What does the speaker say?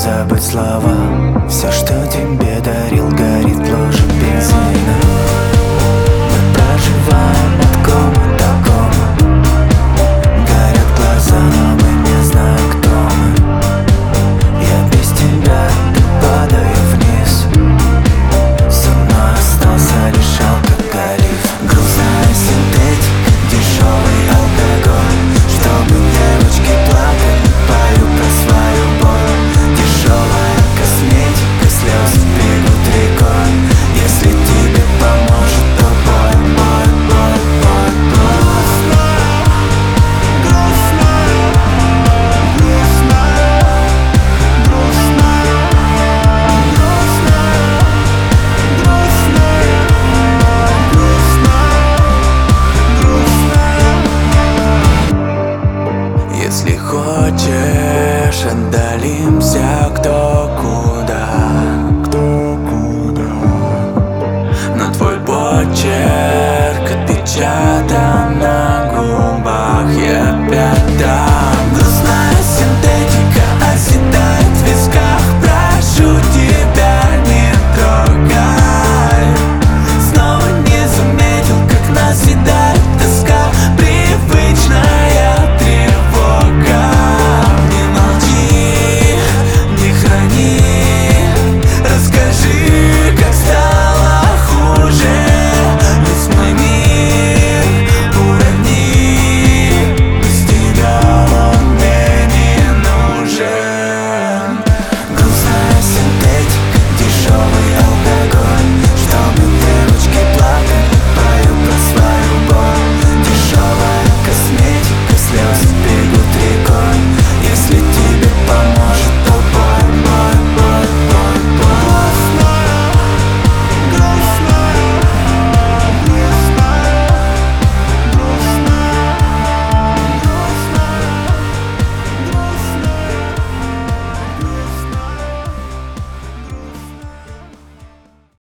забыть слова. Все, что тебе дарил, горит в луже бензина. Мы проживаем от кома до кома. Горят глаза, но мы не знаем, кто мы. Я без тебя, ты падаю вниз. Со мной остался лишь алкоголизм. Грустная синтетика, дешевый алкоголь. Чтобы девочки плакали, пою про свою боль. Дешевая косметика, слезы бегут рекой. Если тебе поможет, то бой, бой, бой, бой, бой. Грустно, грустно, грустно, грустно, грустно, грустно, грустно. Если хочешь, отдалимся, кто